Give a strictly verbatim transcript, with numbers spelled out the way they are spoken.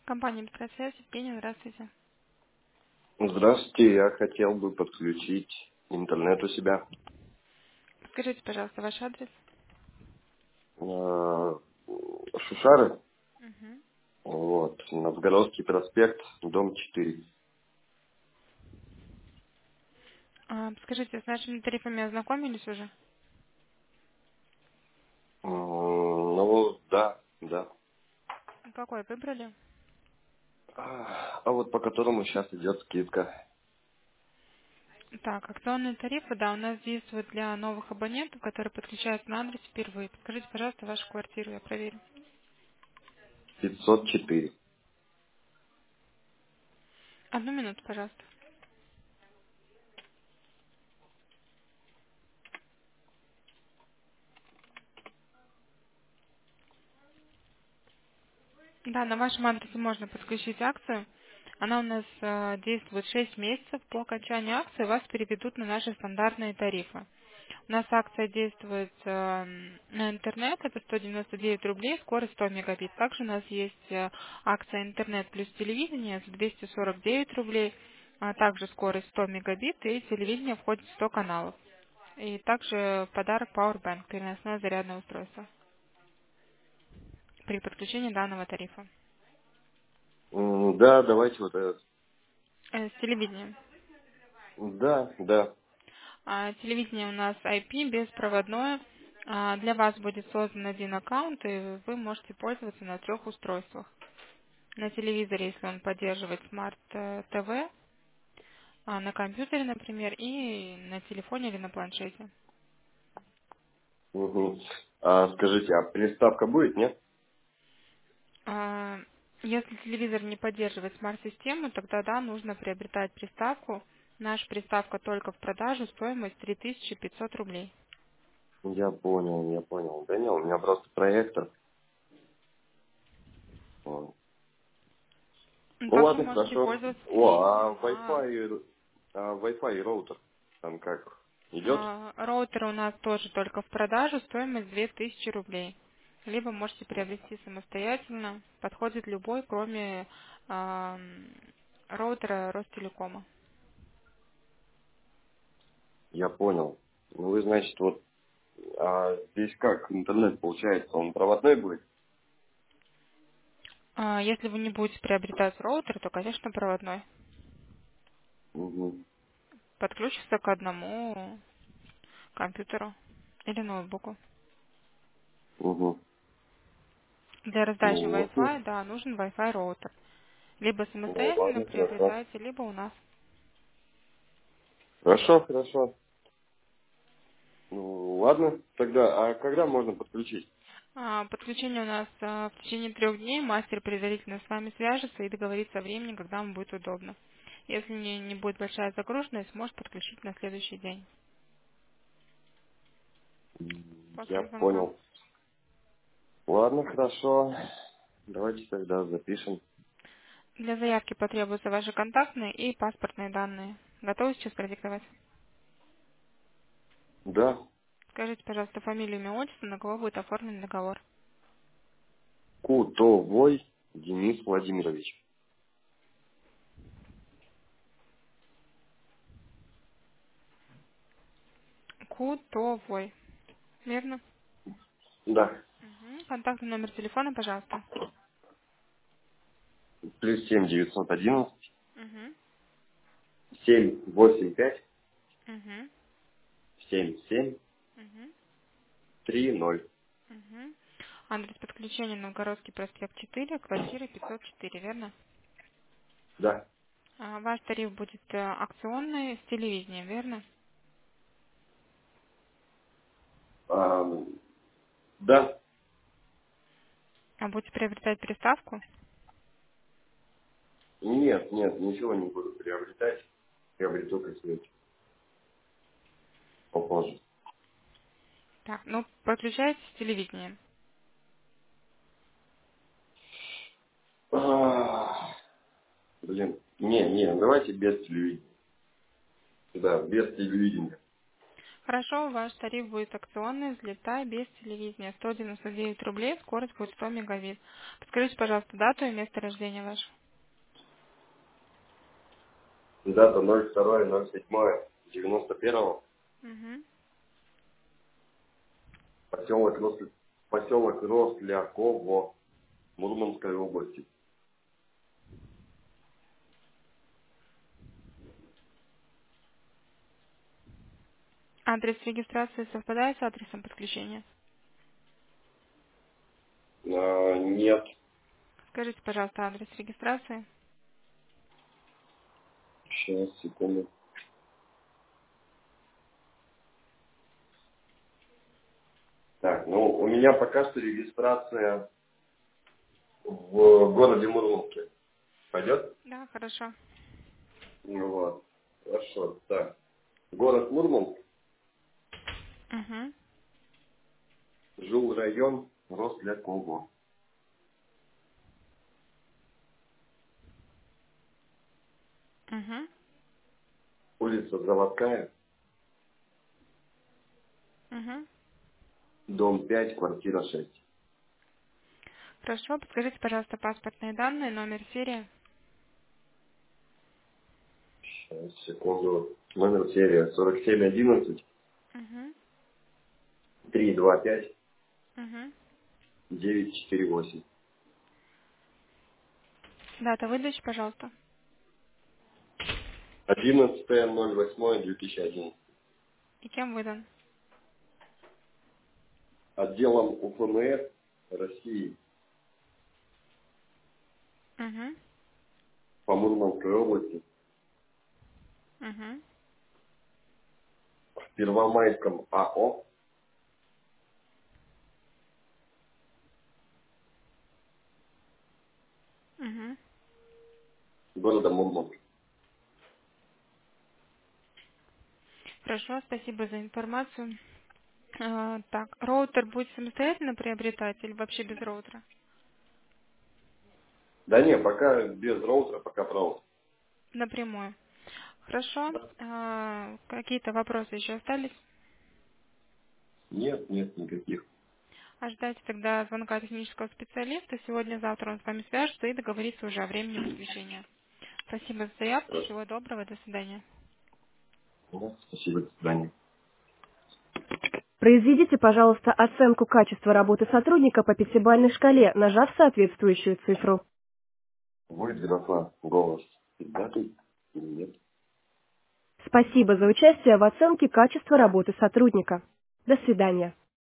Компания «Быстросвязь», Евгения, здравствуйте. Здравствуйте, я хотел бы подключить интернет у себя. Скажите, пожалуйста, ваш адрес. Э, Шушары, Мгм. вот, Новгородский проспект, дом четыре. А, скажите, с нашими тарифами ознакомились уже? М, Ну, да, да. Какой выбрали? А а вот по которому сейчас идет скидка. Так, акционные тарифы, да, у нас действуют для новых абонентов, которые подключаются на адрес впервые. Подскажите, пожалуйста, вашу квартиру, я проверю. пятьсот четыре. Одну минуту, пожалуйста. Да, на вашем адресе можно подключить акцию. Она у нас э, действует шесть месяцев. По окончанию акции вас переведут на наши стандартные тарифы. У нас акция действует э, на интернет, это сто девяносто девять рублей, скорость сто мегабит. Также у нас есть э, акция интернет плюс телевидение за двести сорок девять рублей, а также скорость сто мегабит и телевидение входит в сто каналов. И также в подарок Powerbank, переносное зарядное устройство при подключении данного тарифа. М, Да, давайте вот этот. Э, С телевидением. Да, да. А, Телевидение у нас ай пи беспроводное. А, Для вас будет создан один аккаунт, и вы можете пользоваться на трех устройствах. На телевизоре, если он поддерживает смарт ти ви, а на компьютере, например, и на телефоне или на планшете. Мгм. А скажите, а приставка будет, нет? А, Если телевизор не поддерживает смарт-систему, тогда да, нужно приобретать приставку. Наша приставка только в продажу, стоимость три тысячи пятьсот рублей. Я понял, я понял. Да нет, у меня просто проектор. Вот. Ну, Ну Также ладно, можете хорошо. пользоваться О, а телевидением. А Wi-Fi, и ру- а Wi-Fi и роутер там как идет? А, Роутер у нас тоже только в продажу, стоимость две тысячи рублей. Либо можете приобрести самостоятельно, подходит любой, кроме а, роутера Ростелекома. Я понял. Ну вы, значит, вот а здесь как интернет получается, он проводной будет? А, Если вы не будете приобретать роутер, то, конечно, проводной. Угу, Подключится к одному компьютеру или ноутбуку. угу. Для раздачи Ну вот. Wi-Fi, да, нужен Wi-Fi роутер. Либо Ну самостоятельно ладно, хорошо. приобретаете, либо у нас. Хорошо, хорошо. Ну ладно, тогда, а когда можно подключить? А, Подключение у нас а, в течение трех дней. Мастер предварительно с вами свяжется и договорится о времени, когда вам будет удобно. Если не, не будет большая загруженность, может подключить на следующий день М, Я после звонка. понял. Ладно, хорошо. Давайте тогда запишем. Для заявки потребуются ваши контактные и паспортные данные. Готовы сейчас продиктовать? Да. Скажите, пожалуйста, фамилию, имя, отчество, на кого будет оформлен договор. Кутовой Денис Владимирович. Кутовой. Верно? Да. Мгм. Контактный номер телефона, пожалуйста. Плюс семь девятьсот одиннадцать Угу. семь восемь пять Угу. семь семь Угу. три ноль. Угу. Адрес подключения Новгородский проспект четыре, квартира пятьсот четыре, верно? Да. А, Ваш тариф будет э, акционный с телевидением, верно? А, да. А будете приобретать приставку? Нет, нет, ничего не буду приобретать. Приобрету как-нибудь попозже. Так, ну, подключаете с телевидением. А, блин. Не, не, давайте без телевидения. Да, без телевидения. Хорошо, ваш тариф будет акционный, взлетай без телевидения. сто девяносто девять рублей, скорость будет сто мегабит. Подскажите, пожалуйста, дату и место рождения ваше. Дата ноль второе ноль седьмое девяносто первого. Угу. Поселок, Рос... поселок Росляково, Мурманской области. Адрес регистрации совпадает с адресом подключения? А, нет. Скажите, пожалуйста, адрес регистрации. Сейчас, секунду. Так, ну, у меня пока что регистрация в городе Мурманске. Пойдет? Да, хорошо. Ну вот. Хорошо. Так. Город Мурманск, Угу. жил район Росляково. Угу. Улица Заводская, Угу. дом пять, квартира шесть. Хорошо, подскажите, пожалуйста, паспортные данные, номер, серия. Сейчас, секунду. Номер серия сорок семь одиннадцать Угу. триста двадцать пять Угу. девятьсот четырьдесят восемь. Дата выдачи, пожалуйста. одиннадцатое ноль восьмое две тысячи одиннадцать. И кем выдан? Отделом УФМС России Угу. по Мурманской области Угу. в Первомайском АО Угу. города Мурманск. Хорошо, спасибо за информацию. А, так, роутер будет самостоятельно приобретать или вообще без роутера? Да не, пока без роутера, пока провод. Напрямую. Хорошо. А, какие-то вопросы еще остались? Нет, нет никаких. Ожидайте тогда звонка технического специалиста. Сегодня-завтра он с вами свяжется и договорится уже о времени подключения. Спасибо за заявку. Хорошо. Всего доброго. До свидания. Ну, спасибо, до свидания. Произведите, пожалуйста, оценку качества работы сотрудника по пятибалльной шкале, нажав соответствующую цифру. Будет голоса, голос пиздатый или нет? Спасибо за участие в оценке качества работы сотрудника. До свидания.